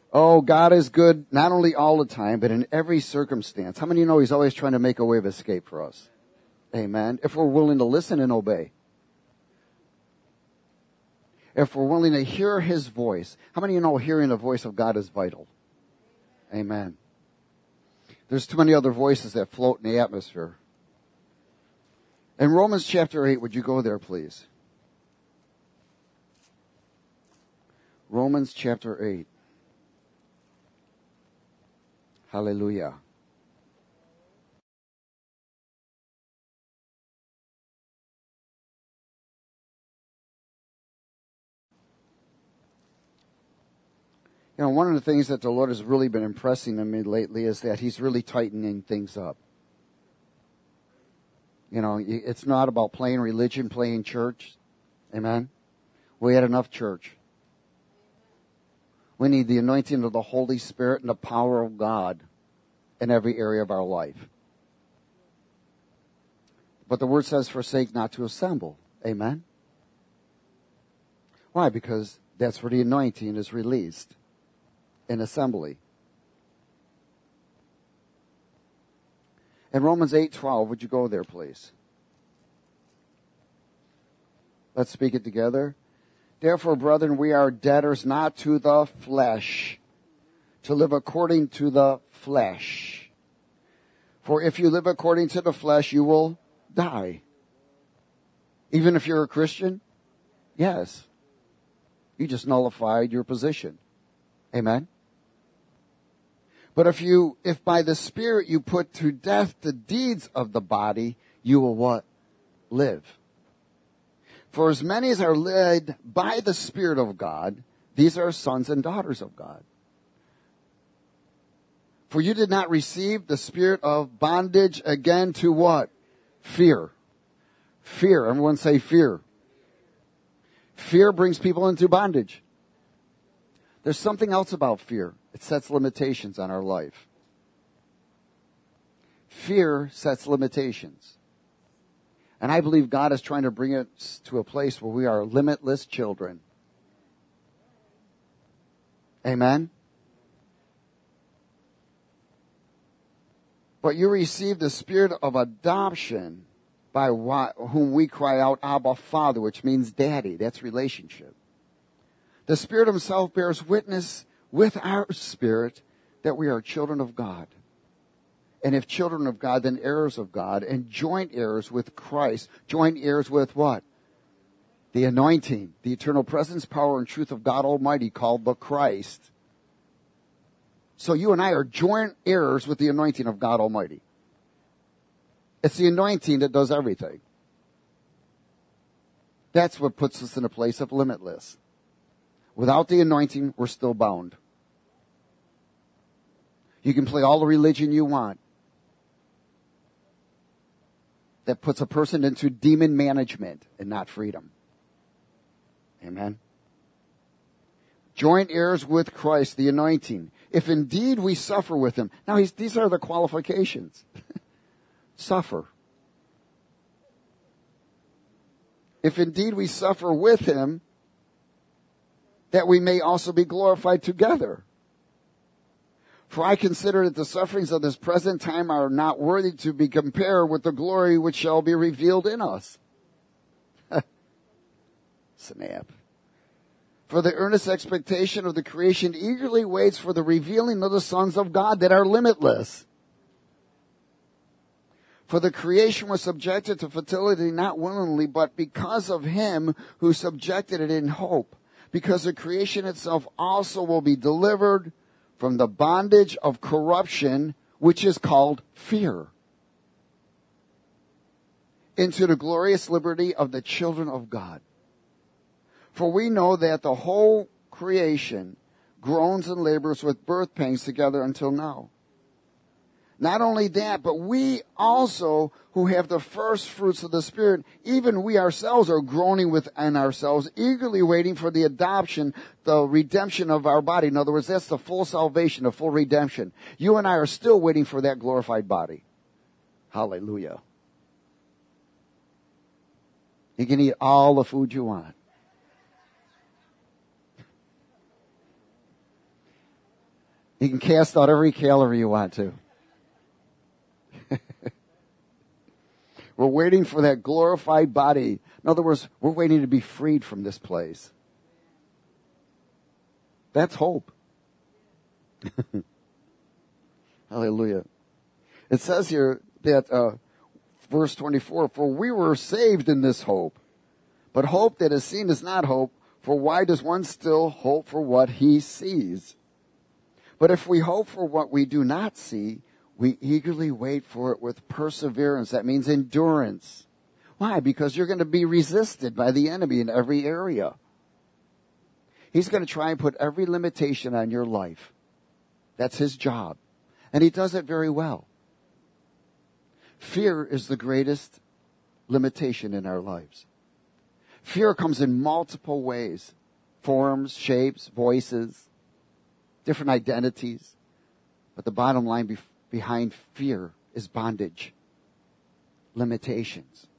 Oh, God is good not only all the time, but in every circumstance. How many of you know He's always trying to make a way of escape for us? Amen. If we're willing to listen and obey. If we're willing to hear His voice. How many of you know hearing the voice of God is vital? Amen. There's too many other voices that float in the atmosphere. In Romans chapter 8, would you go there, please? Romans chapter 8. Hallelujah. You know, one of the things that the Lord has really been impressing on me lately is that He's really tightening things up. You know, it's not about playing religion, playing church. Amen? We had enough church. We need the anointing of the Holy Spirit and the power of God in every area of our life. But the Word says, forsake not to assemble. Amen? Why? Because that's where the anointing is released. In assembly. In Romans 8:12, would you go there, please? Let's speak it together. Therefore, brethren, we are debtors not to the flesh, to live according to the flesh. For if you live according to the flesh, you will die. Even if you're a Christian? Yes. You just nullified your position. Amen? But if by the Spirit you put to death the deeds of the body, you will what? Live. For as many as are led by the Spirit of God, these are sons and daughters of God. For you did not receive the spirit of bondage again to what? Fear. Fear. Everyone say fear. Fear brings people into bondage. There's something else about fear. It sets limitations on our life. Fear sets limitations. And I believe God is trying to bring us to a place where we are limitless children. Amen? But you received the spirit of adoption by whom we cry out, Abba, Father, which means daddy. That's relationship. The Spirit Himself bears witness with our spirit that we are children of God. And if children of God, then heirs of God, and joint heirs with Christ. Joint heirs with what? The anointing, the eternal presence, power, and truth of God Almighty, called the Christ. So you and I are joint heirs with the anointing of God Almighty. It's the anointing that does everything. That's what puts us in a place of limitless. Without the anointing, we're still bound. You can play all the religion you want. That puts a person into demon management and not freedom. Amen. Joint heirs with Christ, the anointing. If indeed we suffer with Him. Now, these are the qualifications. Suffer. If indeed we suffer with Him, that we may also be glorified together. For I consider that the sufferings of this present time are not worthy to be compared with the glory which shall be revealed in us. Snap. For the earnest expectation of the creation eagerly waits for the revealing of the sons of God that are limitless. For the creation was subjected to fertility not willingly, but because of Him who subjected it in hope. Because the creation itself also will be delivered from the bondage of corruption, which is called fear, into the glorious liberty of the children of God. For we know that the whole creation groans and labors with birth pangs together until now. Not only that, but we also who have the first fruits of the Spirit, even we ourselves are groaning within ourselves, eagerly waiting for the adoption, the redemption of our body. In other words, that's the full salvation, the full redemption. You and I are still waiting for that glorified body. Hallelujah. You can eat all the food you want. You can cast out every calorie you want to. We're waiting for that glorified body. In other words, we're waiting to be freed from this place. That's hope. Hallelujah. It says here that, verse 24, for we were saved in this hope. But hope that is seen is not hope, for why does one still hope for what he sees? But if we hope for what we do not see, we eagerly wait for it with perseverance. That means endurance. Why? Because you're going to be resisted by the enemy in every area. He's going to try and put every limitation on your life. That's his job. And he does it very well. Fear is the greatest limitation in our lives. Fear comes in multiple ways. Forms, shapes, voices, different identities. But the bottom line behind fear is bondage, limitations.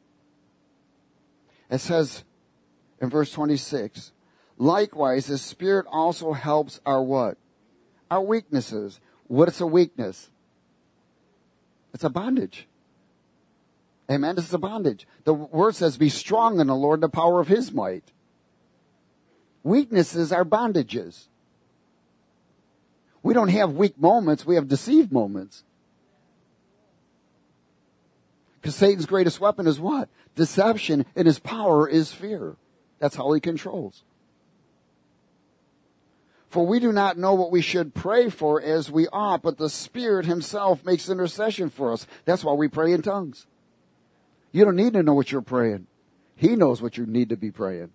It says in verse 26, likewise, the Spirit also helps our what? Our weaknesses. What is a weakness? It's a bondage. Amen. This is a bondage. The word says, be strong in the Lord, the power of his might. Weaknesses are bondages. We don't have weak moments. We have deceived moments. Because Satan's greatest weapon is what? Deception, and his power is fear. That's how he controls. For we do not know what we should pray for as we ought, but the Spirit himself makes intercession for us. That's why we pray in tongues. You don't need to know what you're praying. He knows what you need to be praying.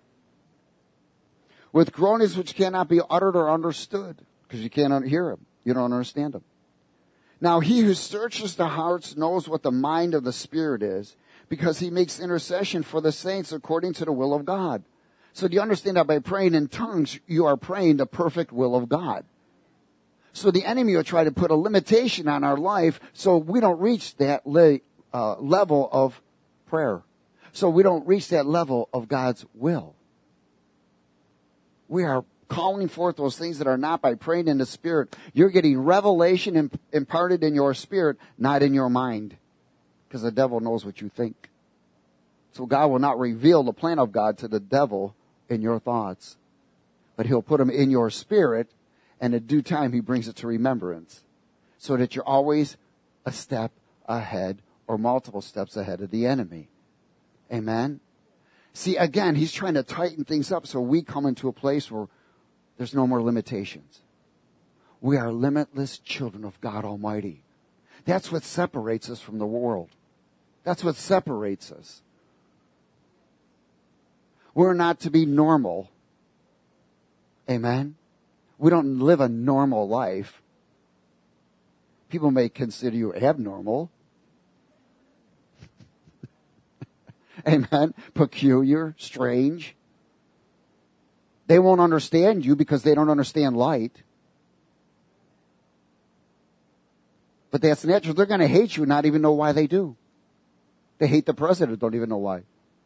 With groanings which cannot be uttered or understood, because you can't hear him. You don't understand him. Now he who searches the hearts knows what the mind of the Spirit is, because he makes intercession for the saints according to the will of God. So do you understand that by praying in tongues, you are praying the perfect will of God? So the enemy will try to put a limitation on our life so we don't reach that level of prayer. So we don't reach that level of God's will. We are calling forth those things that are not by praying in the Spirit. You're getting revelation imparted in your spirit, not in your mind. Because the devil knows what you think. So God will not reveal the plan of God to the devil in your thoughts. But he'll put them in your spirit, and in due time he brings it to remembrance. So that you're always a step ahead or multiple steps ahead of the enemy. Amen? See, again, he's trying to tighten things up so we come into a place where there's no more limitations. We are limitless children of God Almighty. That's what separates us from the world. That's what separates us. We're not to be normal. Amen? We don't live a normal life. People may consider you abnormal. Amen? Peculiar, strange. They won't understand you because they don't understand light. But that's natural. They're going to hate you and not even know why they do. They hate the president, don't even know why.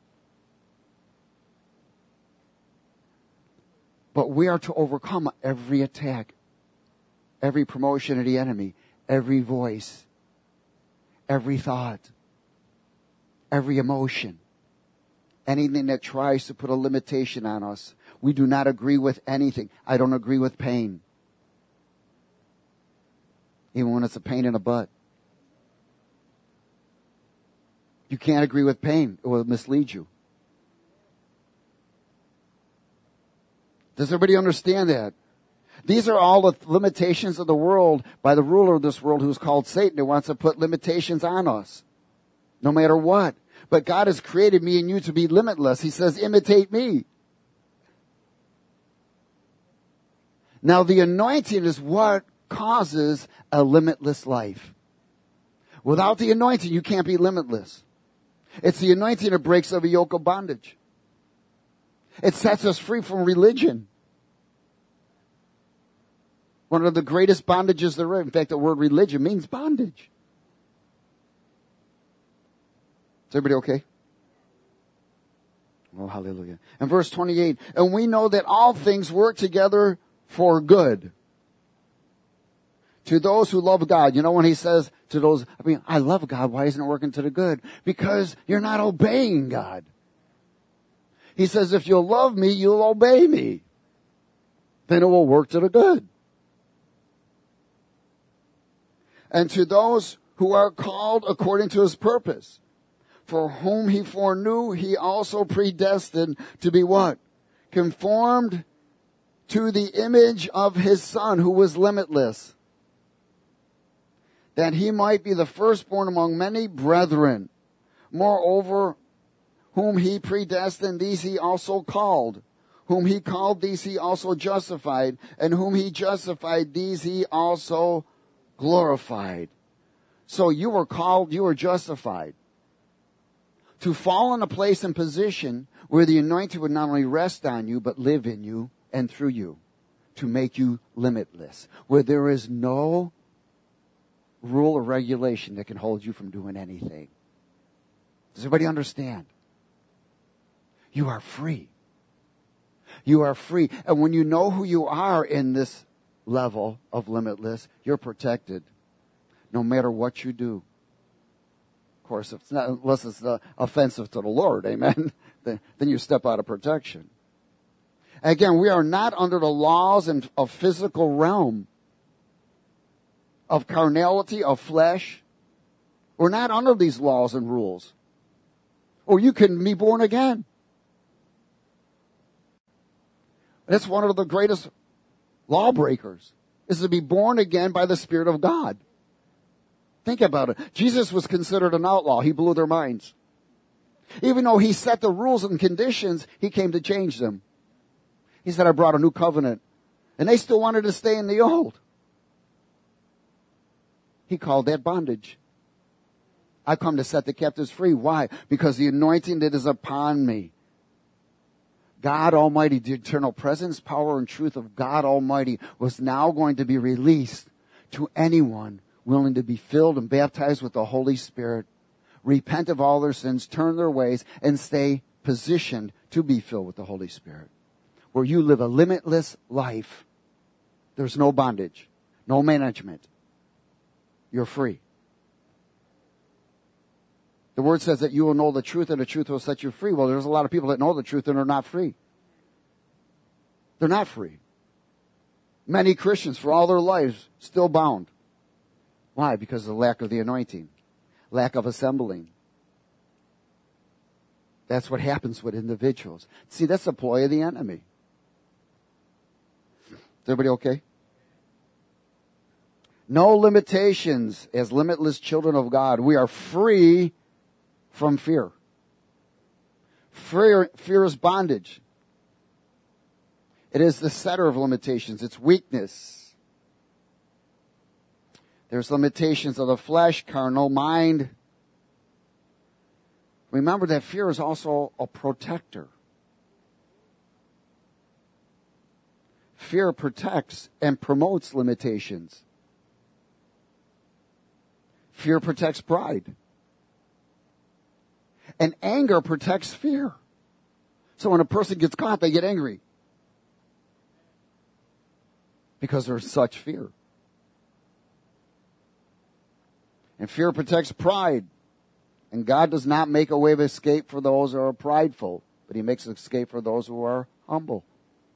But we are to overcome every attack, every promotion of the enemy, every voice, every thought, every emotion, anything that tries to put a limitation on us. We do not agree with anything. I don't agree with pain. Even when it's a pain in the butt. You can't agree with pain. It will mislead you. Does everybody understand that? These are all the limitations of the world by the ruler of this world who's called Satan, who wants to put limitations on us. No matter what. But God has created me and you to be limitless. He says, imitate me. Now the anointing is what causes a limitless life. Without the anointing, you can't be limitless. It's the anointing that breaks every yoke of bondage. It sets us free from religion. One of the greatest bondages there is. In fact, the word religion means bondage. Is everybody okay? Oh, hallelujah. And verse 28, and we know that all things work together for good. To those who love God. You know when he says to those, I love God, why isn't it working to the good? Because you're not obeying God. He says, if you'll love me, you'll obey me. Then it will work to the good. And to those who are called according to his purpose, for whom he foreknew, he also predestined to be what? Conformed to the image of his Son, who was limitless, that he might be the firstborn among many brethren. Moreover, whom he predestined, these he also called. Whom he called, these he also justified. And whom he justified, these he also glorified. So you were called, you were justified. To fall in a place and position where the anointing would not only rest on you, but live in you and through you. To make you limitless. Where there is no rule or regulation that can hold you from doing anything. Does everybody understand? You are free. You are free. And when you know who you are in this level of limitless, you're protected. No matter what you do. Of course, if it's not, unless it's offensive to the Lord, amen, then you step out of protection. Again, we are not under the laws of physical realm. Of carnality, of flesh. We're not under these laws and rules. Or you can be born again. That's one of the greatest lawbreakers, is to be born again by the Spirit of God. Think about it. Jesus was considered an outlaw. He blew their minds. Even though he set the rules and conditions, he came to change them. He said, I brought a new covenant. And they still wanted to stay in the old. He called that bondage. I come to set the captives free. Why? Because the anointing that is upon me. God Almighty, the eternal presence, power, and truth of God Almighty was now going to be released to anyone willing to be filled and baptized with the Holy Spirit, repent of all their sins, turn their ways, and stay positioned to be filled with the Holy Spirit. Where you live a limitless life. There's no bondage, no management. You're free. The word says that you will know the truth and the truth will set you free. Well, there's a lot of people that know the truth and are not free. They're not free. Many Christians for all their lives still bound. Why? Because of the lack of the anointing. Lack of assembling. That's what happens with individuals. See, that's the ploy of the enemy. Is everybody okay? No limitations as limitless children of God. We are free from fear. Fear is bondage. It is the setter of limitations. It's weakness. There's limitations of the flesh, carnal mind. Remember that fear is also a protector. Fear protects and promotes limitations. Fear protects pride. And anger protects fear. So when a person gets caught, they get angry. Because there's such fear. And fear protects pride. And God does not make a way of escape for those who are prideful, but he makes an escape for those who are humble.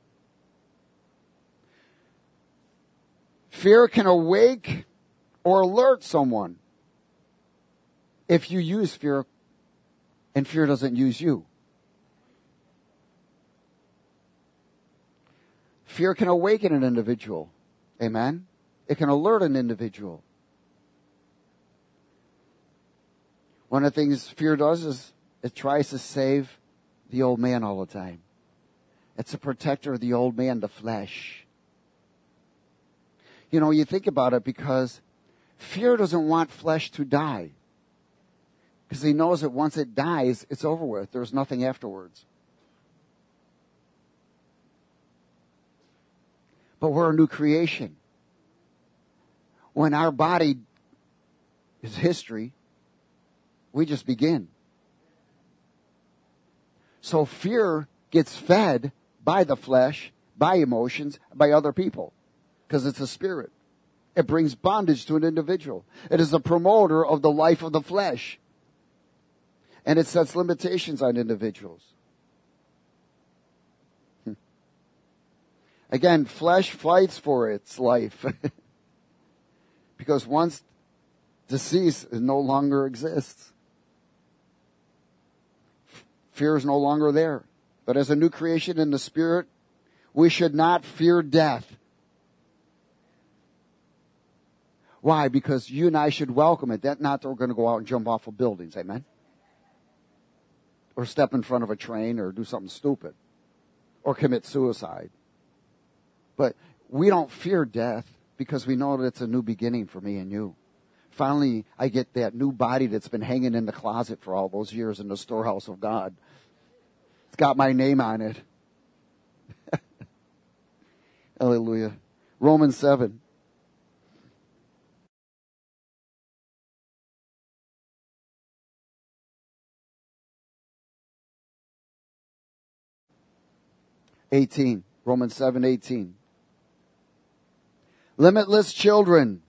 Fear can awake or alert someone if you use fear and fear doesn't use you. Fear can awaken an individual. Amen? It can alert an individual. One of the things fear does is it tries to save the old man all the time. It's a protector of the old man, the flesh. You know, you think about it because fear doesn't want flesh to die. Because he knows that once it dies, it's over with. There's nothing afterwards. But we're a new creation. When our body is history, we just begin. So fear gets fed by the flesh, by emotions, by other people. Because it's a spirit. It brings bondage to an individual. It is a promoter of the life of the flesh. And it sets limitations on individuals. Again, flesh fights for its life. Because once deceased, it no longer exists. Fear is no longer there. But as a new creation in the Spirit, we should not fear death. Why? Because you and I should welcome it. That not that we're going to go out and jump off of buildings. Amen? Or step in front of a train or do something stupid. Or commit suicide. But we don't fear death because we know that it's a new beginning for me and you. Finally, I get that new body that's been hanging in the closet for all those years in the storehouse of God. It's got my name on it. Hallelujah. Romans 7. Romans 7:18. Limitless children.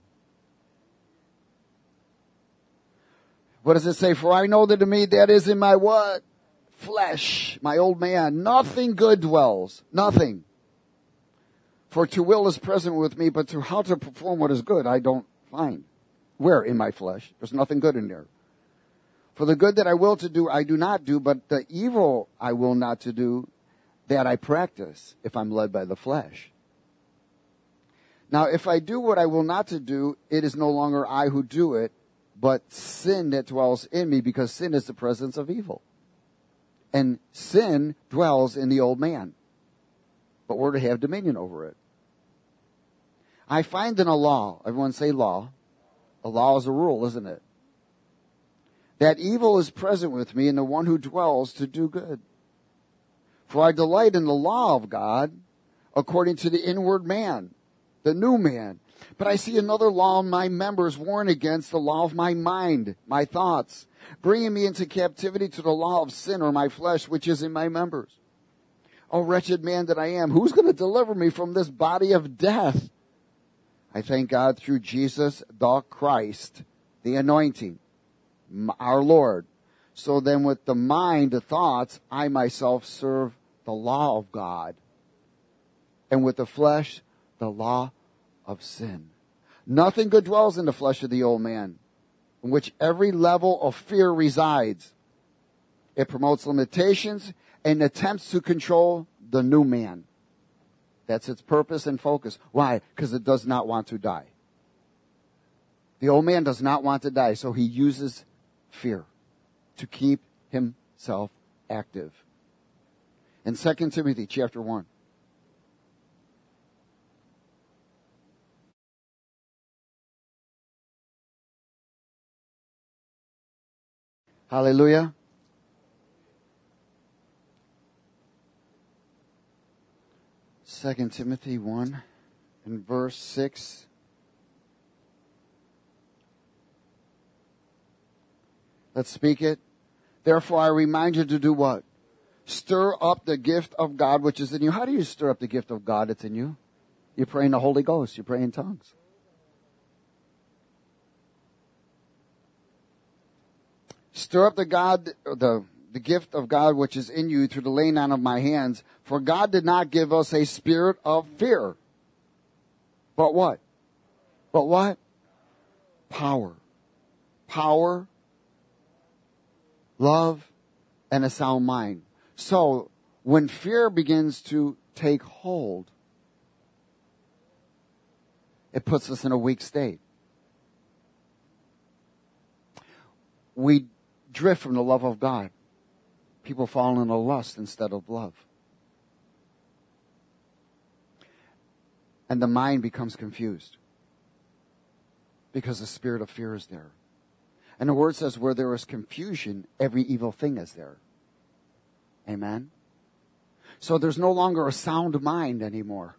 What does it say? For I know that in me that is in my what? Flesh, my old man. Nothing good dwells. Nothing. For to will is present with me, but to how to perform what is good I don't find. Where? In my flesh. There's nothing good in there. For the good that I will to do, I do not do, but the evil I will not to do, that I practice, if I'm led by the flesh. Now, if I do what I will not to do, it is no longer I who do it, but sin that dwells in me, because sin is the presence of evil. And sin dwells in the old man. But we're to have dominion over it. I find in a law, everyone say law. A law is a rule, isn't it? That evil is present with me in the one who dwells to do good. For I delight in the law of God according to the inward man, the new man. But I see another law in my members warring against the law of my mind, my thoughts, bringing me into captivity to the law of sin or my flesh, which is in my members. O wretched man that I am, who's going to deliver me from this body of death? I thank God through Jesus the Christ, the anointing, our Lord. So then with the mind, the thoughts, I myself serve the law of God. And with the flesh, the law of sin. Nothing good dwells in the flesh of the old man, in which every level of fear resides. It promotes limitations and attempts to control the new man. That's its purpose and focus. Why? Because it does not want to die. The old man does not want to die, so he uses fear to keep himself active. In 2 Timothy chapter 1. Hallelujah. Second Timothy 1 and verse 6. Let's speak it. Therefore I remind you to do what? Stir up the gift of God which is in you. How do you stir up the gift of God that's in you? You pray in the Holy Ghost. You pray in tongues. Stir up the gift of God which is in you through the laying on of my hands. For God did not give us a spirit of fear. But what? But what? Power. Power, love, and a sound mind. So, when fear begins to take hold, it puts us in a weak state. We drift from the love of God. People fall into lust instead of love. And the mind becomes confused because the spirit of fear is there. And the word says where there is confusion, every evil thing is there. Amen? So there's no longer a sound mind anymore.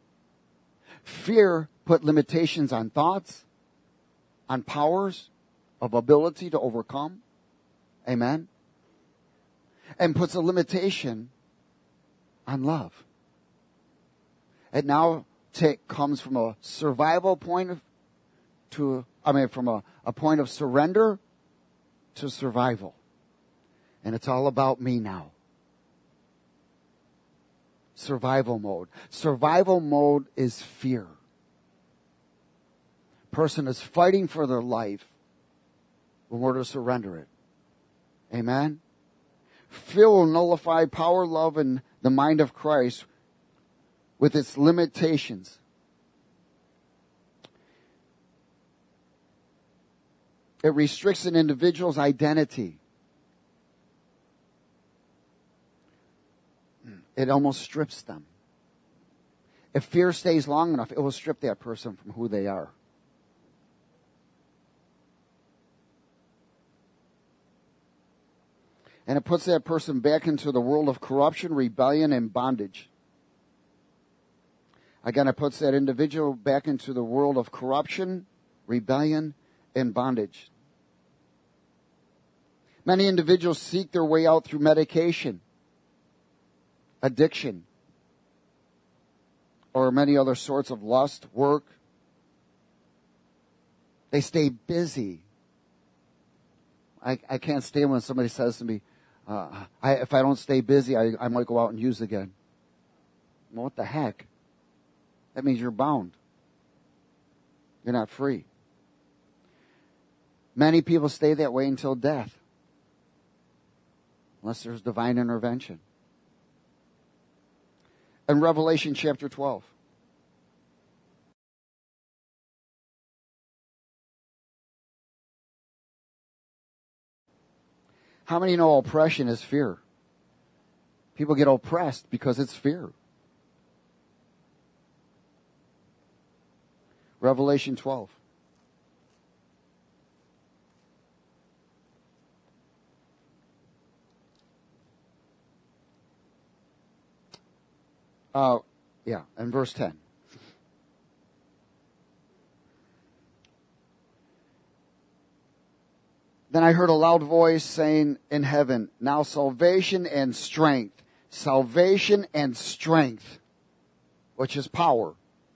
Fear put limitations on thoughts, on powers of ability to overcome. Amen? And puts a limitation on love. It now comes from a survival point from a point of surrender to survival. And it's all about me now. Survival mode. Survival mode is fear. Person is fighting for their life in order to surrender it. Amen? Fear will nullify power, love, and the mind of Christ with its limitations. It restricts an individual's identity. It almost strips them. If fear stays long enough, it will strip that person from who they are. And it puts that person back into the world of corruption, rebellion, and bondage. Again, it puts that individual back into the world of corruption, rebellion, and bondage. Many individuals seek their way out through medication, addiction, or many other sorts of lust, work. They stay busy. I can't stand when somebody says to me, if I don't stay busy, I might go out and use again. Well, what the heck? That means you're bound. You're not free. Many people stay that way until death, unless there's divine intervention. In Revelation chapter 12. How many know oppression is fear? People get oppressed because it's fear. Revelation 12. And verse 10. Then I heard a loud voice saying in heaven, now salvation and strength, which is power,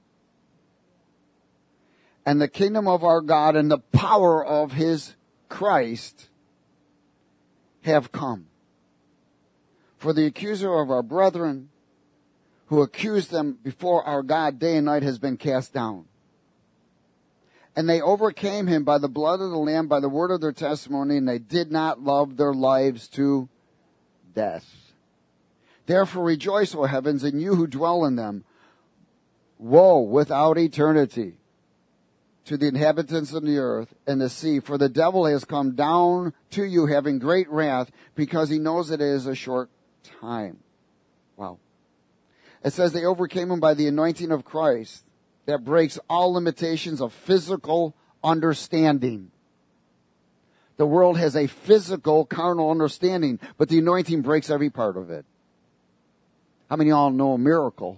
and the kingdom of our God and the power of his Christ have come. For the accuser of our brethren, who accused them before our God day and night, has been cast down. And they overcame him by the blood of the Lamb, by the word of their testimony, and they did not love their lives to death. Therefore rejoice, O heavens, and you who dwell in them. Woe without eternity to the inhabitants of the earth and the sea, for the devil has come down to you having great wrath, because he knows it is a short time. Wow. It says they overcame him by the anointing of Christ that breaks all limitations of physical understanding. The world has a physical, carnal understanding, but the anointing breaks every part of it. How many of y'all know a miracle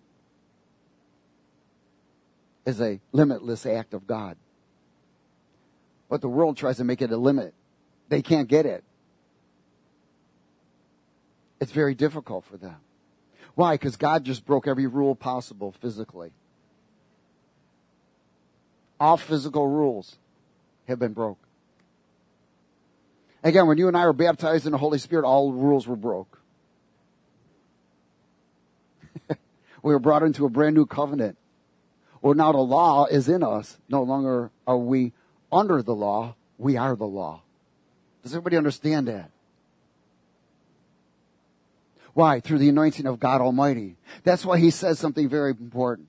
is a limitless act of God? But the world tries to make it a limit. They can't get it. It's very difficult for them. Why? Because God just broke every rule possible physically. All physical rules have been broke. Again, when you and I were baptized in the Holy Spirit, all rules were broke. We were brought into a brand new covenant. Well, now the law is in us. No longer are we under the law. We are the law. Does everybody understand that? Why? Through the anointing of God Almighty. That's why he says something very important.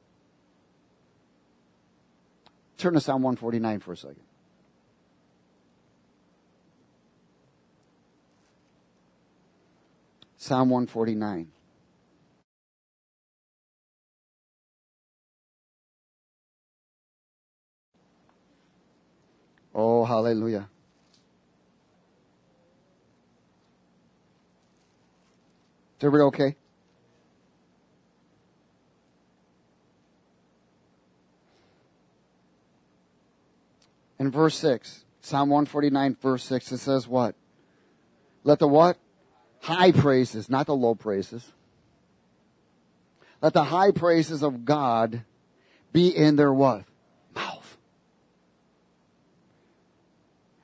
Turn to Psalm 149 for a second. Psalm 149. Oh, hallelujah. Is everybody okay? In verse 6, Psalm 149, verse 6, it says what? Let the what? High praises, not the low praises. Let the high praises of God be in their what? Mouth.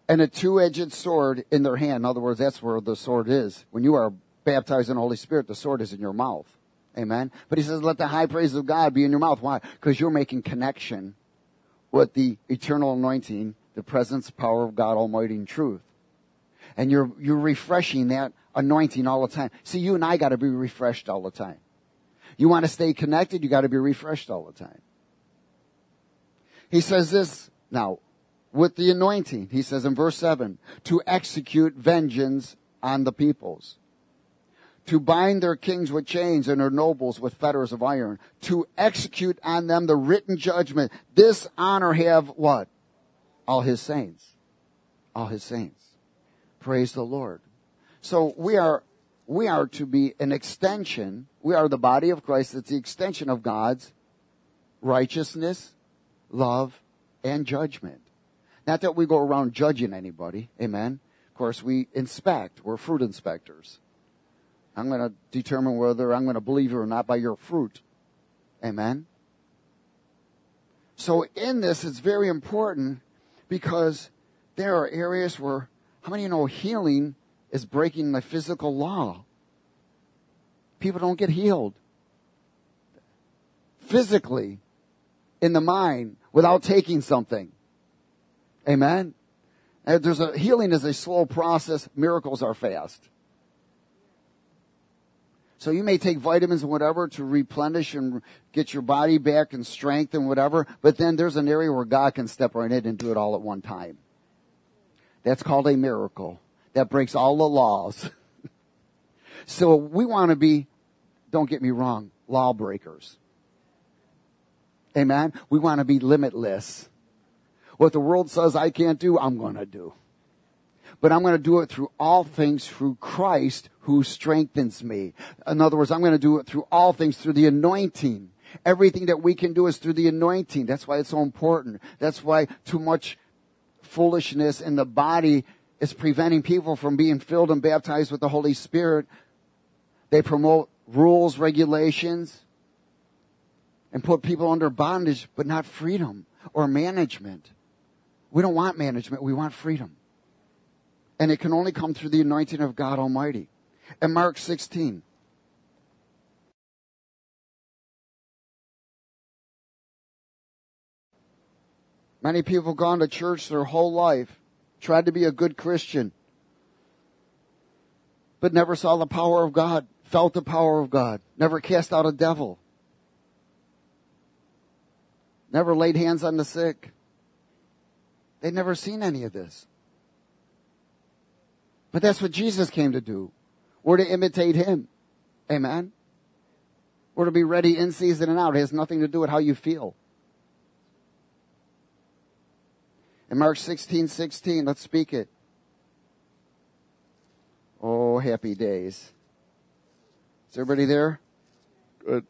and a two-edged sword in their hand. In other words, that's where the sword is. When you are baptized in the Holy Spirit, the sword is in your mouth. Amen. But he says, let the high praise of God be in your mouth. Why? Because you're making connection with the eternal anointing, the presence, power of God Almighty in truth. And you're refreshing that anointing all the time. See, you and I got to be refreshed all the time. You want to stay connected, you got to be refreshed all the time. He says this now, with the anointing, he says in verse 7, to execute vengeance on the peoples, to bind their kings with chains and their nobles with fetters of iron, to execute on them the written judgment. This honor have what? All his saints. All his saints. Praise the Lord. So we are to be an extension. We are the body of Christ. It's the extension of God's righteousness, love, and judgment. Not that we go around judging anybody. Amen. Of course, we inspect. We're fruit inspectors. I'm going to determine whether I'm going to believe you or not by your fruit. Amen. So in this, it's very important because there are areas where, how many of you know healing is breaking the physical law? People don't get healed physically in the mind without taking something. Amen. And healing is a slow process. Miracles are fast. So you may take vitamins and whatever to replenish and get your body back and strength and whatever, but then there's an area where God can step right in and do it all at one time. That's called a miracle. That breaks all the laws. So we want to be, don't get me wrong, lawbreakers. Amen? We want to be limitless. What the world says I can't do, I'm going to do. But I'm going to do it through all things through Christ who strengthens me. In other words, I'm going to do it through all things through the anointing. Everything that we can do is through the anointing. That's why it's so important. That's why too much foolishness in the body is preventing people from being filled and baptized with the Holy Spirit. They promote rules, regulations, and put people under bondage, but not freedom or management. We don't want management. We want freedom. And it can only come through the anointing of God Almighty. And Mark 16. Many people have gone to church their whole life, tried to be a good Christian, but never saw the power of God, felt the power of God, never cast out a devil, never laid hands on the sick. They'd never seen any of this. But that's what Jesus came to do. We're to imitate him. Amen? We're to be ready in season and out. It has nothing to do with how you feel. In Mark 16:16, let's speak it. Oh, happy days. Is everybody there? Good.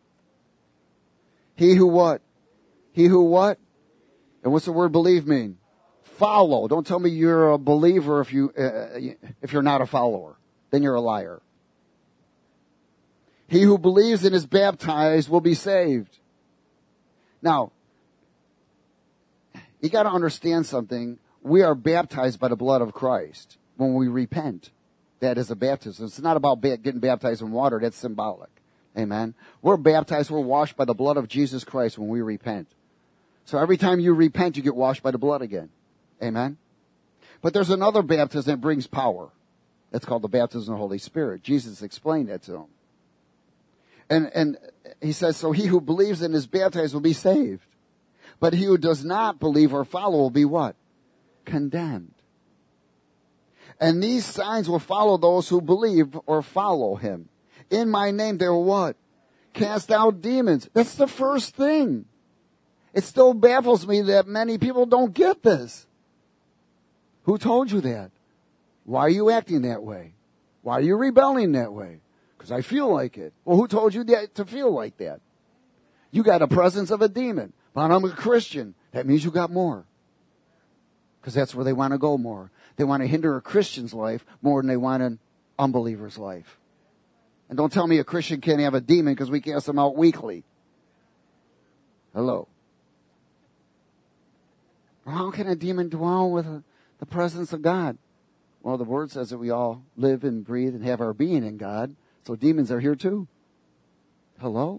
He who what? He who what? And what's the word believe mean? Follow. Don't tell me you're a believer if you're not a follower. Then you're a liar. He who believes and is baptized will be saved. Now, you got to understand something. We are baptized by the blood of Christ when we repent. That is a baptism. It's not about getting baptized in water. That's symbolic. Amen. We're baptized. We're washed by the blood of Jesus Christ when we repent. So every time you repent, you get washed by the blood again. Amen. But there's another baptism that brings power. That's called the baptism of the Holy Spirit. Jesus explained that to him. And he says, so he who believes and is baptized will be saved. But he who does not believe or follow will be what? Condemned. And these signs will follow those who believe or follow him. In my name they will what? Cast out demons. That's the first thing. It still baffles me that many people don't get this. Who told you that? Why are you acting that way? Why are you rebelling that way? Because I feel like it. Well, who told you that to feel like that? You got a presence of a demon. But I'm a Christian. That means you got more. Because that's where they want to go more. They want to hinder a Christian's life more than they want an unbeliever's life. And don't tell me a Christian can't have a demon because we cast them out weekly. Hello. How can a demon dwell with the The presence of God. Well, the Word says that we all live and breathe and have our being in God. So demons are here too. Hello?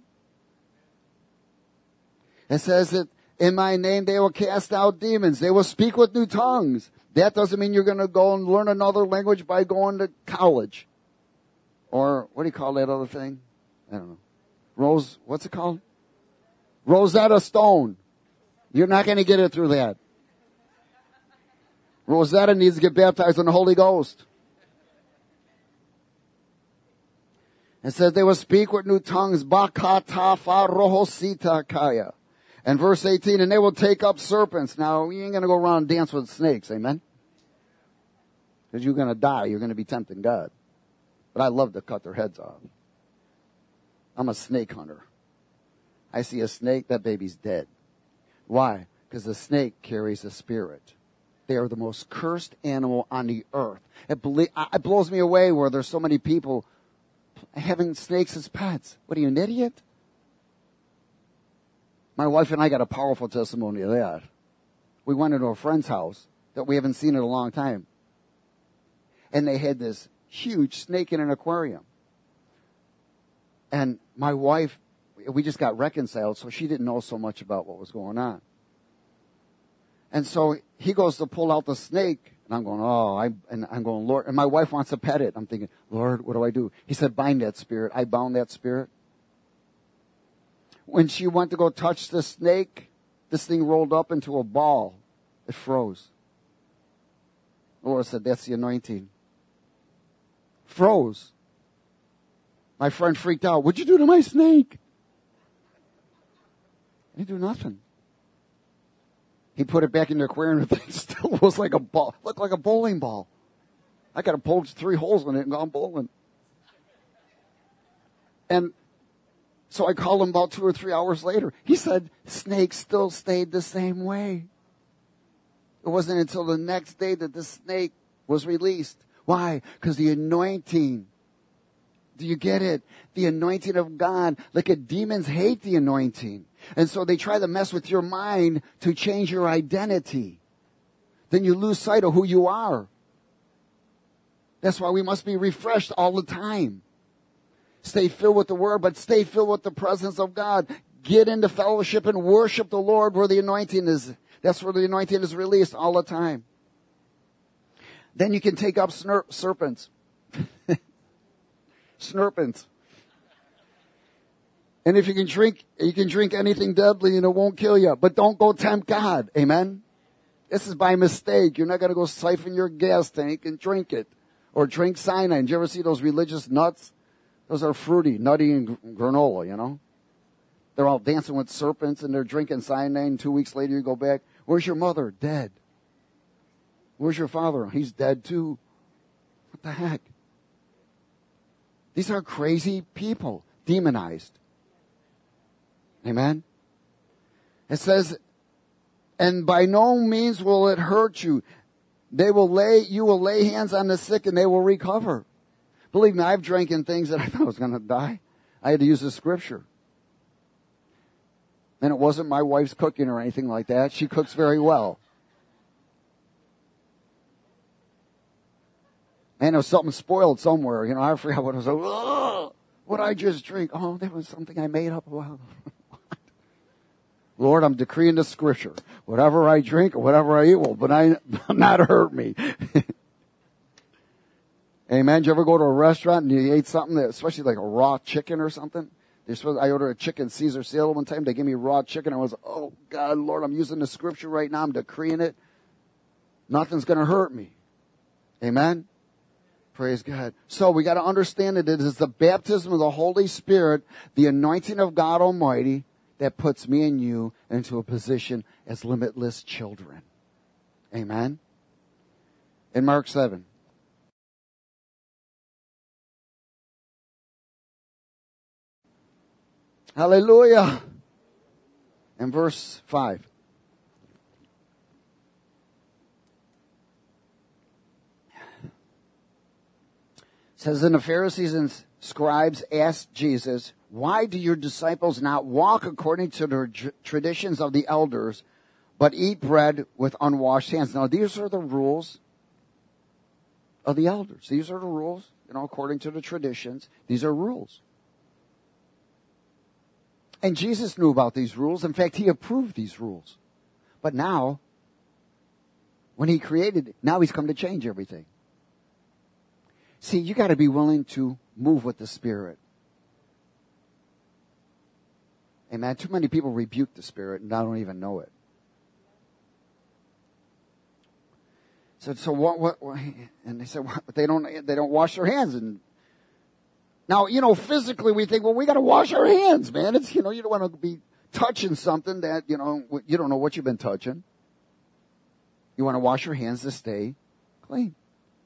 It says that in my name they will cast out demons. They will speak with new tongues. That doesn't mean you're going to go and learn another language by going to college. Or what do you call that other thing? I don't know. What's it called? Rosetta Stone. You're not going to get it through that. Rosetta needs to get baptized in the Holy Ghost. It says they will speak with new tongues. Bakatafarohositakaya. And verse 18, and they will take up serpents. Now, you ain't going to go around and dance with snakes, amen? Because you're going to die. You're going to be tempting God. But I love to cut their heads off. I'm a snake hunter. I see a snake, that baby's dead. Why? Because the snake carries a spirit. They are the most cursed animal on the earth. It blows me away where there's so many people having snakes as pets. What are you, an idiot? My wife and I got a powerful testimony of that. We went into a friend's house that we haven't seen in a long time. And they had this huge snake in an aquarium. And my wife, we just got reconciled, so she didn't know so much about what was going on. And so he goes to pull out the snake, and I'm going, I'm going, Lord, and my wife wants to pet it. I'm thinking, Lord, what do? He said, bind that spirit. I bound that spirit. When she went to go touch the snake, this thing rolled up into a ball. It froze. The Lord said, that's the anointing. Froze. My friend freaked out. What'd you do to my snake? I didn't do nothing. He put it back in the aquarium and the thing still was like a ball. Looked like a bowling ball. I could have pulled 3 holes in it and gone bowling. And so I called him about 2 or 3 hours later. He said, snake still stayed the same way. It wasn't until the next day that the snake was released. Why? Because the anointing. Do you get it? The anointing of God. Look at demons hate the anointing. And so they try to mess with your mind to change your identity. Then you lose sight of who you are. That's why we must be refreshed all the time. Stay filled with the Word, but stay filled with the presence of God. Get into fellowship and worship the Lord where the anointing is. That's where the anointing is released all the time. Then you can take up serpents. Snurpants. And if you can drink anything deadly and it won't kill you. But don't go tempt God. Amen? This is by mistake. You're not going to go siphon your gas tank and drink it. Or drink cyanide. Did you ever see those religious nuts? Those are fruity, nutty, and granola, you know? They're all dancing with serpents and they're drinking cyanide, and 2 weeks later you go back. Where's your mother? Dead. Where's your father? He's dead too. What the heck? These are crazy people, demonized. Amen? It says, and by no means will it hurt you. You will lay hands on the sick and they will recover. Believe me, I've drank in things that I thought I was going to die. I had to use the scripture. And it wasn't my wife's cooking or anything like that. She cooks very well. And it was something spoiled somewhere. You know, I forgot what it was. Like, what did I just drink? Oh, that was something I made up. Wow. Lord, I'm decreeing the scripture. Whatever I drink or whatever I eat will not hurt me. Amen. Did you ever go to a restaurant and you ate something that, especially like a raw chicken or something? I ordered a chicken Caesar salad one time. They gave me raw chicken. I was, oh God, Lord, I'm using the scripture right now. I'm decreeing it. Nothing's going to hurt me. Amen. Praise God. So we got to understand that it is the baptism of the Holy Spirit, the anointing of God Almighty, that puts me and you into a position as limitless children. Amen. In Mark 7. Hallelujah. In verse 5. It says, and the Pharisees and scribes asked Jesus, why do your disciples not walk according to the traditions of the elders, but eat bread with unwashed hands. Now, these are the rules of the elders. These are the rules, according to the traditions. These are rules. And Jesus knew about these rules. In fact, he approved these rules. But now, when he created it, now he's come to change everything. See, you got to be willing to move with the Spirit. Amen. Too many people rebuke the Spirit and I don't even know it. So what? And they said they don't wash their hands. And now, physically we think, well, we got to wash our hands, man. It's, you don't want to be touching something that, you don't know what you've been touching. You want to wash your hands to stay clean.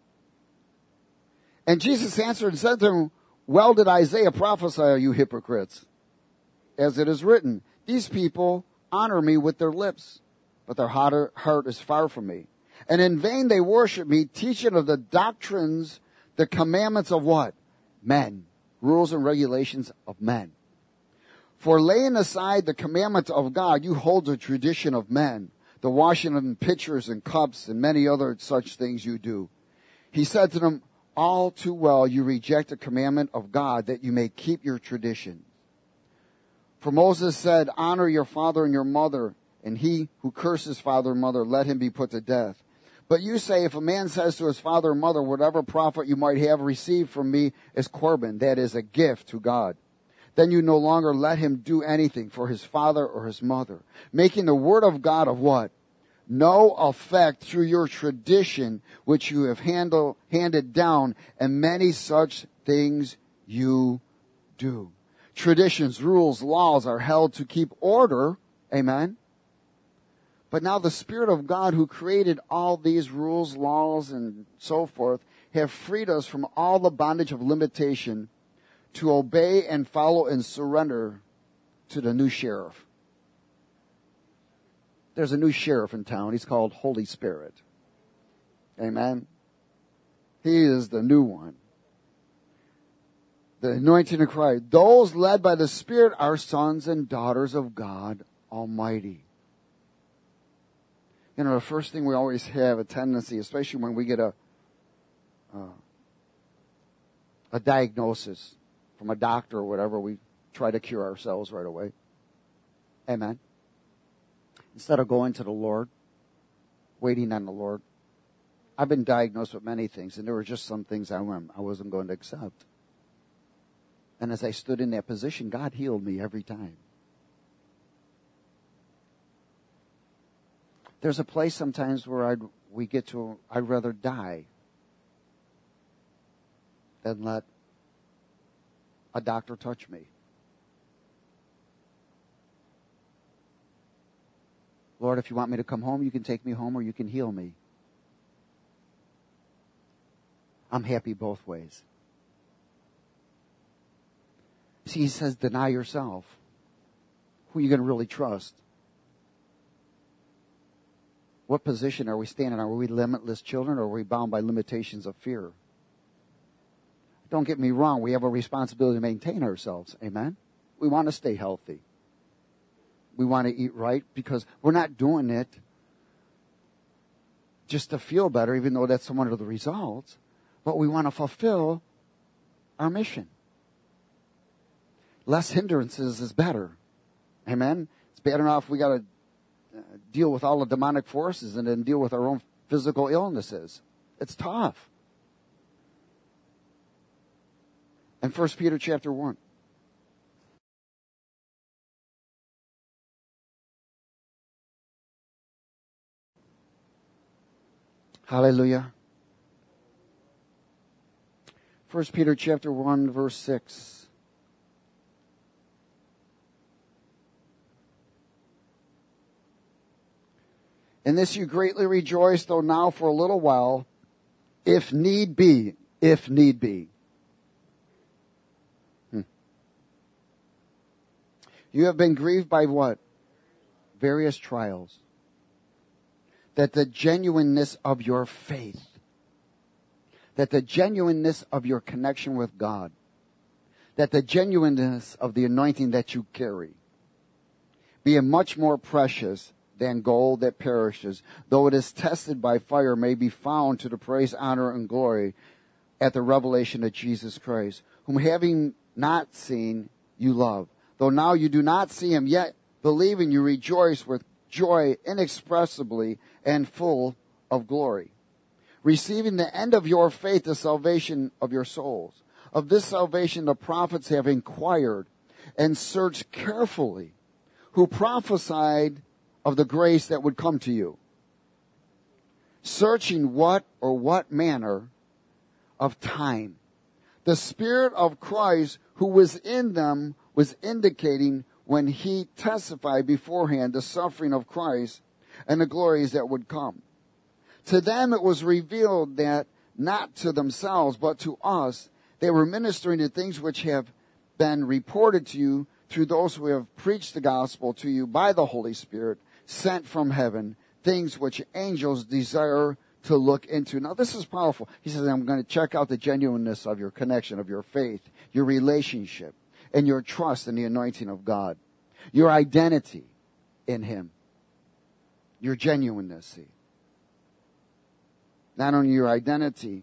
And Jesus answered and said to them, well did Isaiah prophesy, you hypocrites, as it is written, these people honor me with their lips, but their heart is far from me. And in vain they worship me, teaching of the doctrines, the commandments of what? Men. Rules and regulations of men. For laying aside the commandments of God, you hold the tradition of men, the washing of pitchers and cups and many other such things you do. He said to them, all too well you reject the commandment of God that you may keep your tradition. For Moses said, honor your father and your mother, and he who curses father and mother, let him be put to death. But you say, if a man says to his father or mother, whatever profit you might have received from me is Corban, that is a gift to God, then you no longer let him do anything for his father or his mother, making the word of God of what? No effect through your tradition, which you have handed down, and many such things you do. Traditions, rules, laws are held to keep order. Amen. But now the Spirit of God who created all these rules, laws, and so forth have freed us from all the bondage of limitation to obey and follow and surrender to the new sheriff. There's a new sheriff in town. He's called Holy Spirit. Amen. He is the new one. The anointing of Christ. Those led by the Spirit are sons and daughters of God Almighty. The first thing we always have a tendency, especially when we get a diagnosis from a doctor or whatever, we try to cure ourselves right away. Amen. Instead of going to the Lord, waiting on the Lord. I've been diagnosed with many things, and there were just some things I wasn't going to accept. And as I stood in that position, God healed me every time. There's a place sometimes where I'd rather die than let a doctor touch me. Lord, if you want me to come home, you can take me home or you can heal me. I'm happy both ways. See, he says, deny yourself. Who are you going to really trust? What position are we standing on? Are we limitless children or are we bound by limitations of fear? Don't get me wrong. We have a responsibility to maintain ourselves. Amen? We want to stay healthy. We want to eat right because we're not doing it just to feel better, even though that's one of the results. But we want to fulfill our mission. Less hindrances is better. Amen? It's bad enough we got to deal with all the demonic forces and then deal with our own physical illnesses. It's tough. And 1 Peter chapter 1. Hallelujah. 1 Peter chapter 1 verse 6. In this you greatly rejoice, though now for a little while, if need be. You have been grieved by what? Various trials. That the genuineness of your faith, that the genuineness of your connection with God, that the genuineness of the anointing that you carry, being much more precious than gold that perishes, though it is tested by fire, may be found to the praise, honor, and glory at the revelation of Jesus Christ, whom having not seen, you love. Though now you do not see him, yet believing you rejoice with joy inexpressibly and full of glory, receiving the end of your faith, the salvation of your souls. Of this salvation the prophets have inquired and searched carefully, who prophesied of the grace that would come to you, searching what manner of time the Spirit of Christ who was in them was indicating when he testified beforehand the suffering of Christ and the glories that would come. To them it was revealed that not to themselves but to us they were ministering to things which have been reported to you through those who have preached the gospel to you by the Holy Spirit sent from heaven, things which angels desire to look into. Now this is powerful. He says, I'm going to check out the genuineness of your connection, of your faith, your relationship, and your trust in the anointing of God, your identity in him, your genuineness. See? Not only your identity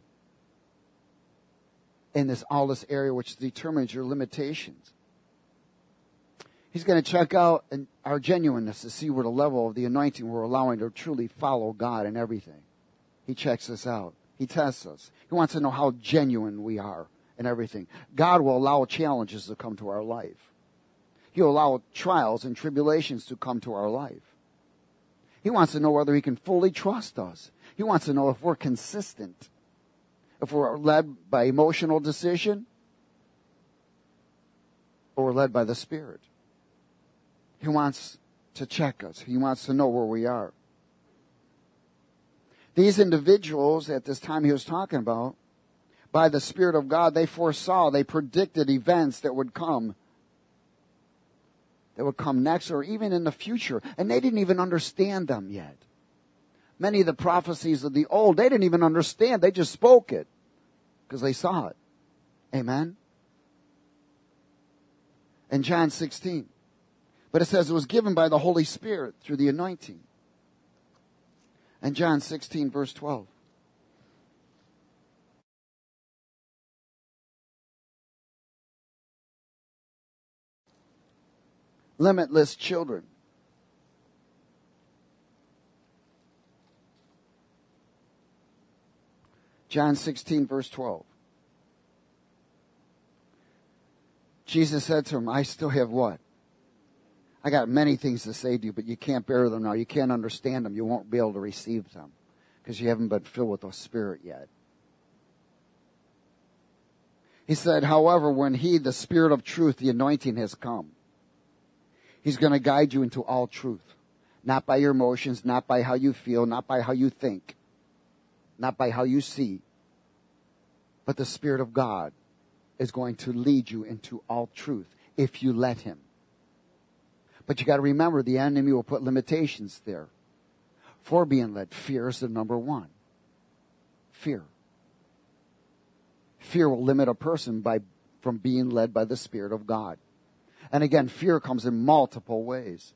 in all this area which determines your limitations. He's going to check out our genuineness to see where the level of the anointing we're allowing to truly follow God in everything. He checks us out. He tests us. He wants to know how genuine we are in everything. God will allow challenges to come to our life. He'll allow trials and tribulations to come to our life. He wants to know whether he can fully trust us. He wants to know if we're consistent, if we're led by emotional decision or we're led by the Spirit. He wants to check us. He wants to know where we are. These individuals at this time he was talking about, by the Spirit of God, they foresaw, they predicted events that would come next or even in the future. And they didn't even understand them yet. Many of the prophecies of the old, they didn't even understand. They just spoke it because they saw it. Amen? In John 16. But it says it was given by the Holy Spirit through the anointing. And John 16, verse 12. Limitless children. John 16, verse 12. Jesus said to him, I still have what? I got many things to say to you, but you can't bear them now. You can't understand them. You won't be able to receive them because you haven't been filled with the Spirit yet. He said, however, when he, the Spirit of truth, the anointing has come, he's going to guide you into all truth. Not by your emotions, not by how you feel, not by how you think, not by how you see, but the Spirit of God is going to lead you into all truth if you let him. But you got to remember, the enemy will put limitations there for being led. Fear is the number one. Fear. Fear will limit a person from being led by the Spirit of God. And again, fear comes in multiple ways.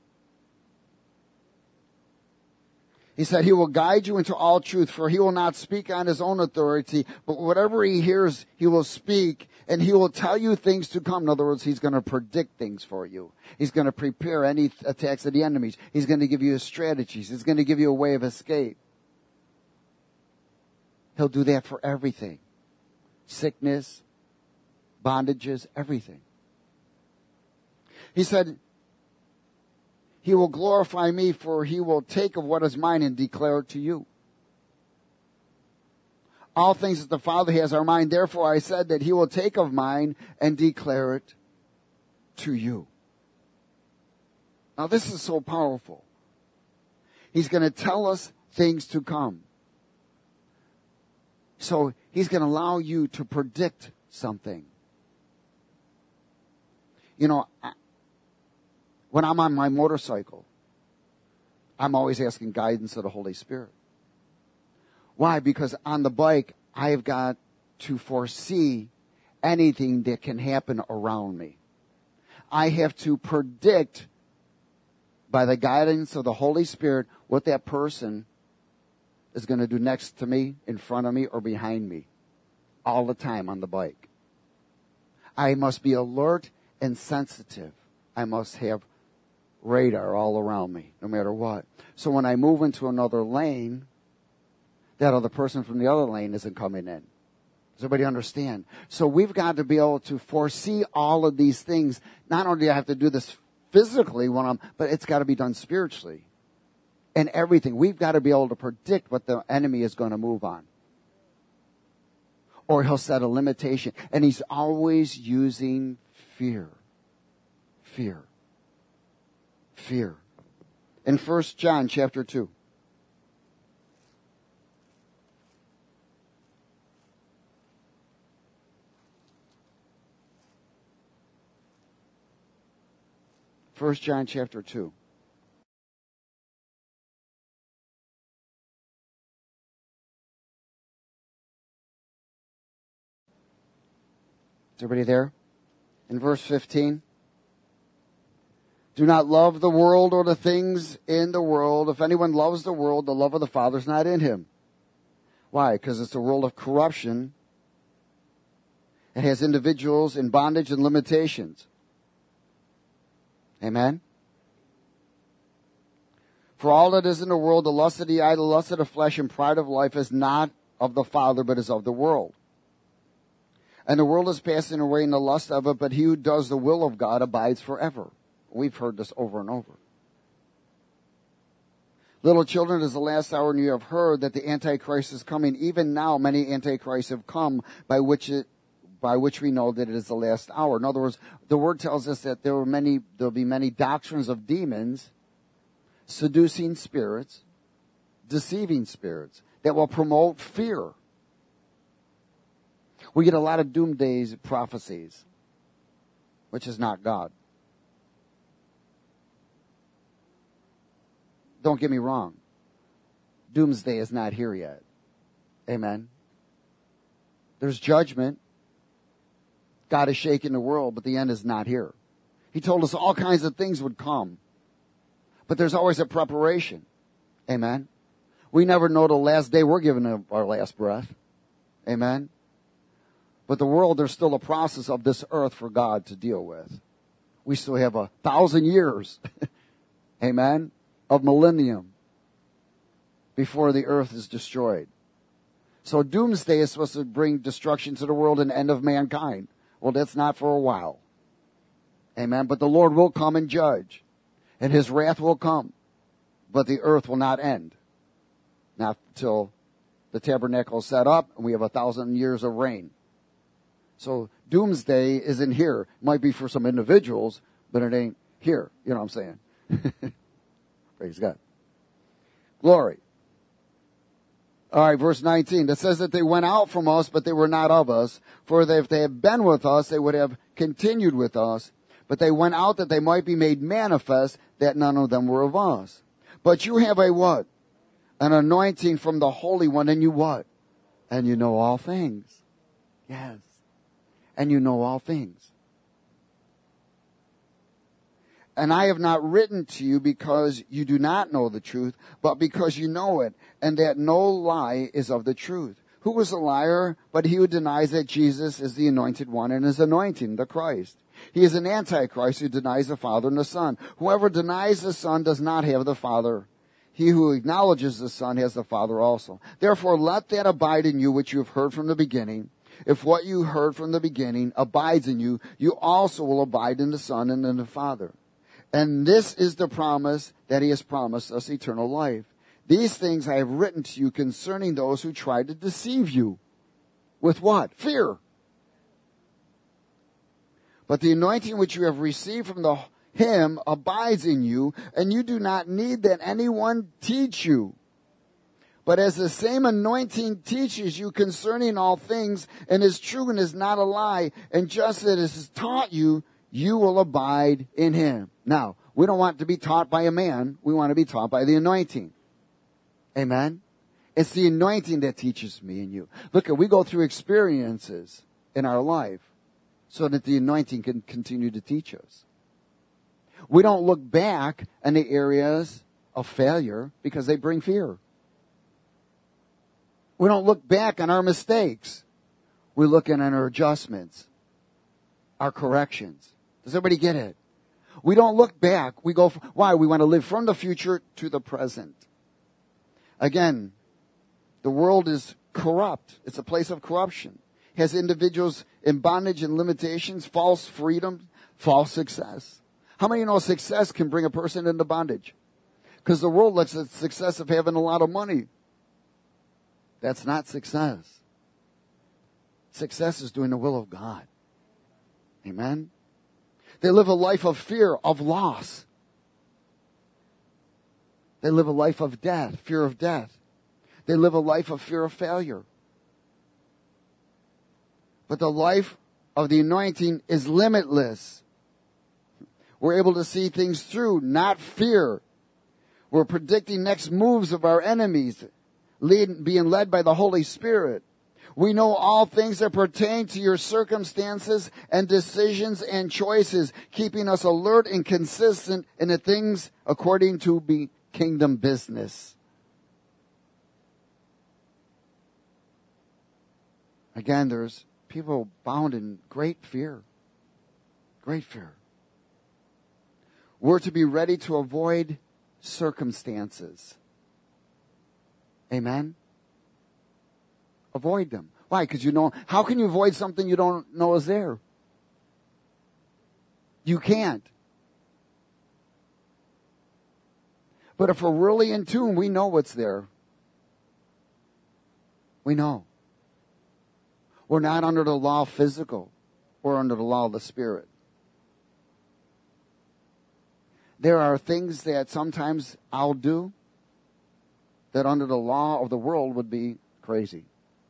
He said, he will guide you into all truth, for he will not speak on his own authority, but whatever he hears, he will speak, and he will tell you things to come. In other words, he's going to predict things for you. He's going to prepare any attacks of the enemies. He's going to give you strategies. He's going to give you a way of escape. He'll do that for everything. Sickness, bondages, everything. He said, he will glorify me, for he will take of what is mine and declare it to you. All things that the Father has are mine. Therefore I said that he will take of mine and declare it to you. Now this is so powerful. He's going to tell us things to come. So he's going to allow you to predict something. You know, when I'm on my motorcycle, I'm always asking guidance of the Holy Spirit. Why? Because on the bike, I've got to foresee anything that can happen around me. I have to predict by the guidance of the Holy Spirit, what that person is going to do next to me, in front of me, or behind me, all the time on the bike. I must be alert and sensitive. I must have radar all around me, no matter what. So when I move into another lane, that other person from the other lane isn't coming in. Does everybody understand? So we've got to be able to foresee all of these things. Not only do I have to do this physically, but it's got to be done spiritually. And everything. We've got to be able to predict what the enemy is going to move on. Or he'll set a limitation. And he's always using fear. Fear. Fear. In 1 John chapter 2. First John chapter 2. Is everybody there? In verse 15. Do not love the world or the things in the world. If anyone loves the world, the love of the Father is not in him. Why? Because it's a world of corruption. It has individuals in bondage and limitations. Amen? For all that is in the world, the lust of the eye, the lust of the flesh, and pride of life is not of the Father, but is of the world. And the world is passing away in the lust of it, but he who does the will of God abides forever. We've heard this over and over. Little children, it is the last hour, and you have heard that the Antichrist is coming. Even now, many Antichrists have come, by which we know that it is the last hour. In other words, the word tells us that there'll be many doctrines of demons, seducing spirits, deceiving spirits, that will promote fear. We get a lot of doomsday prophecies, which is not God. Don't get me wrong. Doomsday is not here yet. Amen. There's judgment. God is shaking the world, but the end is not here. He told us all kinds of things would come. But there's always a preparation. Amen. We never know the last day we're giving our last breath. Amen. But the world, there's still a process of this earth for God to deal with. We still have 1,000 years. Amen. Of millennium before the earth is destroyed. So doomsday is supposed to bring destruction to the world and end of mankind. Well, that's not for a while. Amen. But the Lord will come and judge. And his wrath will come. But the earth will not end. Not till the tabernacle is set up and we have 1,000 years of reign. So doomsday isn't here. It might be for some individuals, but it ain't here. You know what I'm saying? Praise God. Glory. All right, verse 19. That says that they went out from us, but they were not of us. For if they had been with us, they would have continued with us. But they went out that they might be made manifest that none of them were of us. But you have a what? An anointing from the Holy One, and you what? And you know all things. Yes. And you know all things. And I have not written to you because you do not know the truth, but because you know it, and that no lie is of the truth. Who is a liar but he who denies that Jesus is the anointed one and is anointing the Christ? He is an antichrist who denies the Father and the Son. Whoever denies the Son does not have the Father. He who acknowledges the Son has the Father also. Therefore let that abide in you which you have heard from the beginning. If what you heard from the beginning abides in you, you also will abide in the Son and in the Father. And this is the promise that he has promised us, eternal life. These things I have written to you concerning those who try to deceive you. With what? Fear. But the anointing which you have received from him abides in you, and you do not need that anyone teach you. But as the same anointing teaches you concerning all things, and is true and is not a lie, and just as it is taught you, you will abide in him. Now, we don't want to be taught by a man. We want to be taught by the anointing. Amen? It's the anointing that teaches me and you. Look, we go through experiences in our life so that the anointing can continue to teach us. We don't look back in the areas of failure because they bring fear. We don't look back on our mistakes. We look in on our adjustments, our corrections. Does everybody get it? We don't look back. We go, why? We want to live from the future to the present. Again, the world is corrupt. It's a place of corruption. It has individuals in bondage and limitations, false freedom, false success. How many know success can bring a person into bondage? Because the world looks at success of having a lot of money. That's not success. Success is doing the will of God. Amen? They live a life of fear, of loss. They live a life of death, fear of death. They live a life of fear of failure. But the life of the anointing is limitless. We're able to see things through, not fear. We're predicting next moves of our enemies, being led by the Holy Spirit. We know all things that pertain to your circumstances and decisions and choices, keeping us alert and consistent in the things according to be kingdom business. Again, there's people bound in great fear. Great fear. We're to be ready to avoid circumstances. Amen? Avoid them. Why? Because you know, how can you avoid something you don't know is there? You can't. But if we're really in tune, we know what's there. We know. We're not under the law of physical. We're under the law of the Spirit. There are things that sometimes I'll do that under the law of the world would be crazy.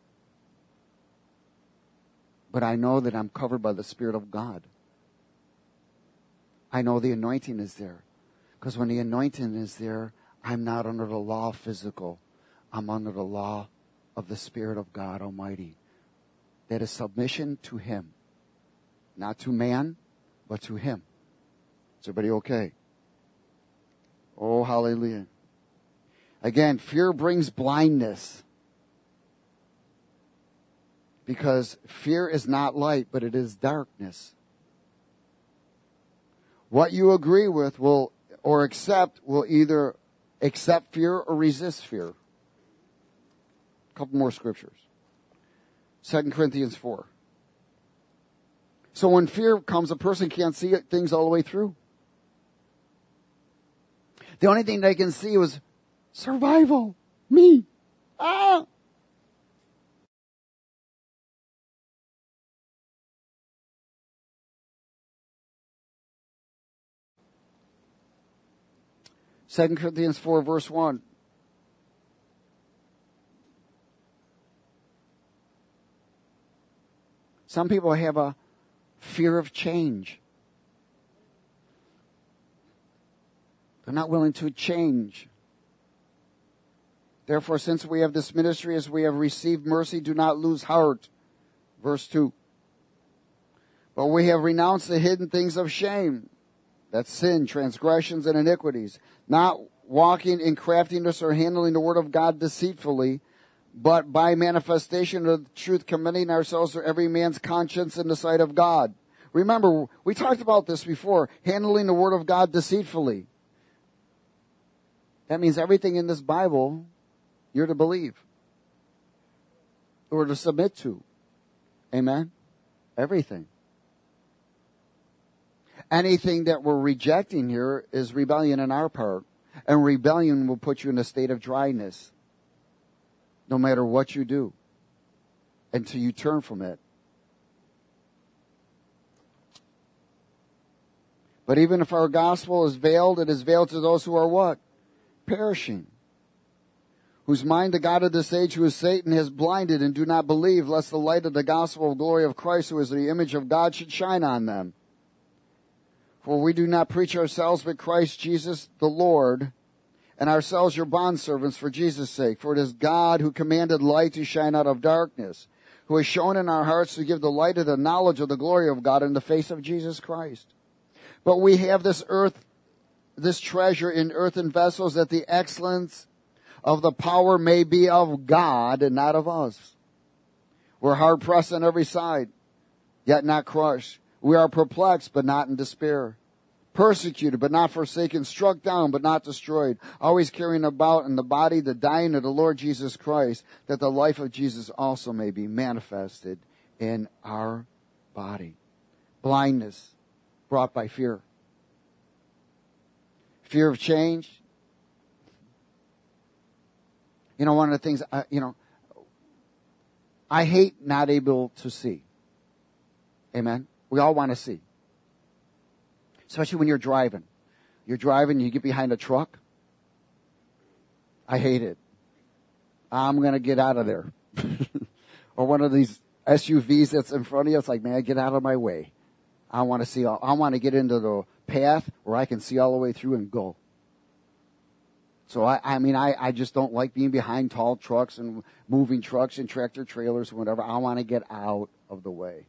But I know that I'm covered by the Spirit of God. I know the anointing is there. Because when the anointing is there, I'm not under the law of physical. I'm under the law of the Spirit of God Almighty. That is submission to Him. Not to man, but to Him. Is everybody okay? Oh, hallelujah. Again, fear brings blindness. Because fear is not light, but it is darkness. What you agree with will, or accept, will either accept fear or resist fear. A couple more scriptures. 2 Corinthians 4. So when fear comes, a person can't see things all the way through. The only thing they can see was survival. Me. Ah! Second Corinthians 4, verse 1. Some people have a fear of change. They're not willing to change. Therefore, since we have this ministry, as we have received mercy, do not lose heart. Verse 2. But we have renounced the hidden things of shame. That's sin, transgressions, and iniquities. Not walking in craftiness or handling the word of God deceitfully, but by manifestation of the truth, commending ourselves to every man's conscience in the sight of God. Remember, we talked about this before, handling the word of God deceitfully. That means everything in this Bible you're to believe or to submit to. Amen? Everything. Anything that we're rejecting here is rebellion on our part. And rebellion will put you in a state of dryness. No matter what you do. Until you turn from it. But even if our gospel is veiled, it is veiled to those who are what? Perishing. Whose mind the God of this age, who is Satan, has blinded and do not believe, lest the light of the gospel of glory of Christ, who is the image of God, should shine on them. For we do not preach ourselves, but Christ Jesus the Lord, and ourselves your bondservants for Jesus' sake. For it is God who commanded light to shine out of darkness, who has shown in our hearts to give the light of the knowledge of the glory of God in the face of Jesus Christ. But we have this treasure in earthen vessels, that the excellence of the power may be of God and not of us. We're hard pressed on every side, yet not crushed. We are perplexed, but not in despair. Persecuted, but not forsaken. Struck down, but not destroyed. Always carrying about in the body the dying of the Lord Jesus Christ, that the life of Jesus also may be manifested in our body. Blindness brought by fear. Fear of change. You know, one of the things, I hate not able to see. Amen? We all want to see. Especially when you're driving. You're driving, you get behind a truck. I hate it. I'm going to get out of there. Or one of these SUVs that's in front of you. It's like, man, get out of my way. I want to get into the path where I can see all the way through and go. So I just don't like being behind tall trucks and moving trucks and tractor trailers and whatever. I want to get out of the way.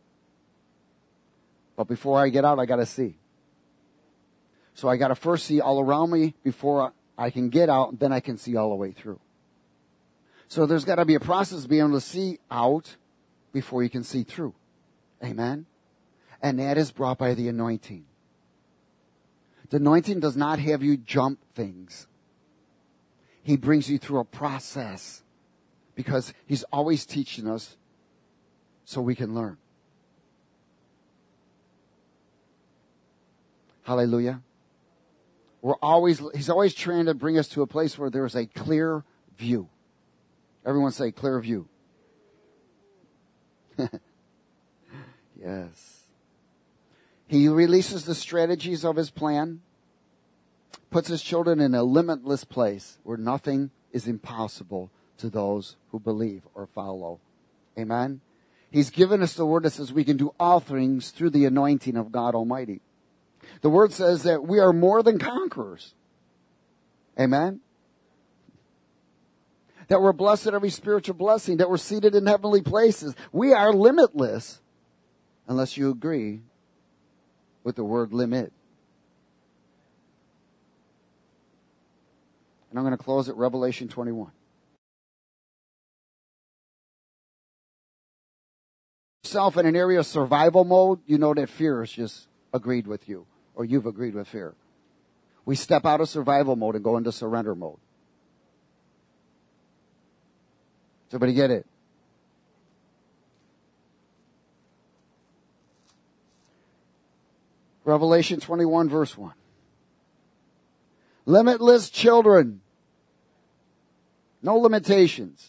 But before I get out, I got to see. So I got to first see all around me before I can get out, and then I can see all the way through. So there's got to be a process of being able to see out before you can see through. Amen? And that is brought by the anointing. The anointing does not have you jump things. He brings you through a process because he's always teaching us so we can learn. Hallelujah. He's always trying to bring us to a place where there is a clear view. Everyone say clear view. Yes. He releases the strategies of his plan, puts his children in a limitless place where nothing is impossible to those who believe or follow. Amen. He's given us the word that says we can do all things through the anointing of God Almighty. The word says that we are more than conquerors. Amen. That we're blessed in every spiritual blessing, that we're seated in heavenly places. We are limitless, unless you agree with the word limit. And I'm going to close at Revelation 21. Yourself in an area of survival mode, you know that fear has just agreed with you, or you've agreed with fear. We step out of survival mode and go into surrender mode. Does everybody get it? Revelation 21 verse 1. Limitless children. No limitations.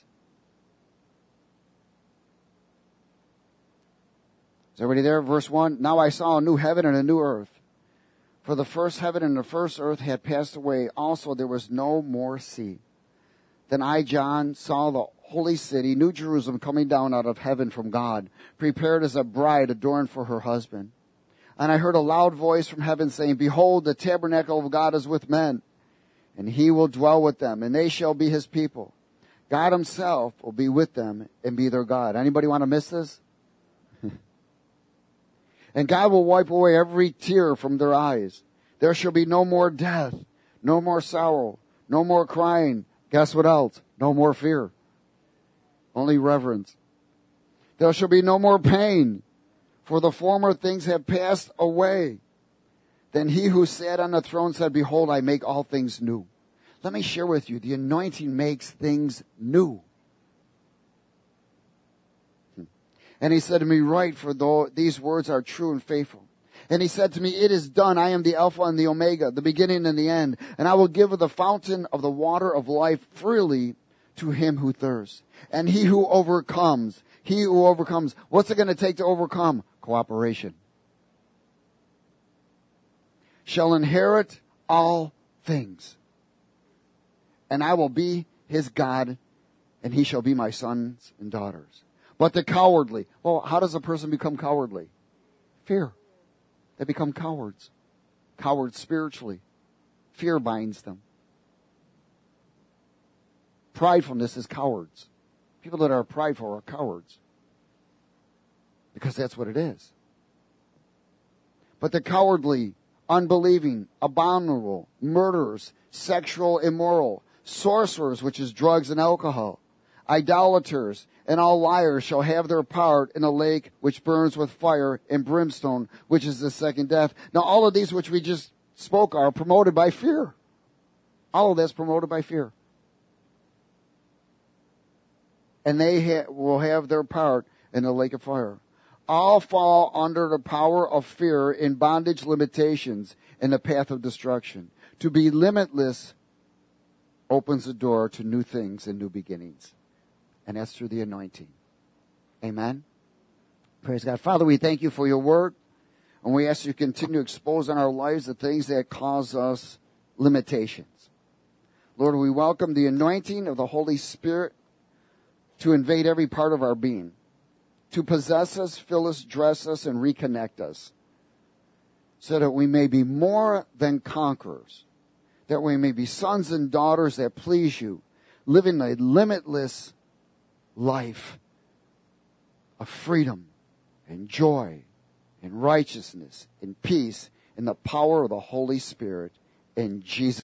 Is everybody there? Verse 1. Now I saw a new heaven and a new earth. For the first heaven and the first earth had passed away. Also there was no more sea. Then I, John, saw the holy city, New Jerusalem, coming down out of heaven from God, prepared as a bride adorned for her husband. And I heard a loud voice from heaven saying, Behold, the tabernacle of God is with men, and he will dwell with them, and they shall be his people. God himself will be with them and be their God. Anybody want to miss this? And God will wipe away every tear from their eyes. There shall be no more death, no more sorrow, no more crying. Guess what else? No more fear. Only reverence. There shall be no more pain, for the former things have passed away. Then he who sat on the throne said, Behold, I make all things new. Let me share with you, the anointing makes things new. And he said to me, Write, for though these words are true and faithful. And he said to me, It is done. I am the Alpha and the Omega, the beginning and the end. And I will give of the fountain of the water of life freely to him who thirsts. And he who overcomes, what's it going to take to overcome? Cooperation. Shall inherit all things. And I will be his God, and he shall be my sons and daughters. But the cowardly, well, how does a person become cowardly? Fear. They become cowards. Cowards spiritually. Fear binds them. Pridefulness is cowards. People that are prideful are cowards. Because that's what it is. But the cowardly, unbelieving, abominable, murderers, sexual immoral, sorcerers, which is drugs and alcohol, idolaters, and all liars shall have their part in a lake which burns with fire and brimstone, which is the second death. Now, all of these which we just spoke are promoted by fear. All of that's promoted by fear. And they will have their part in the lake of fire. All fall under the power of fear in bondage, limitations, in the path of destruction. To be limitless opens the door to new things and new beginnings. And that's through the anointing. Amen. Praise God. Father, we thank you for your word. And we ask you to continue to expose in our lives the things that cause us limitations. Lord, we welcome the anointing of the Holy Spirit to invade every part of our being, to possess us, fill us, dress us, and reconnect us, so that we may be more than conquerors, that we may be sons and daughters that please you, living a limitless life of freedom and joy and righteousness and peace in the power of the Holy Spirit in Jesus'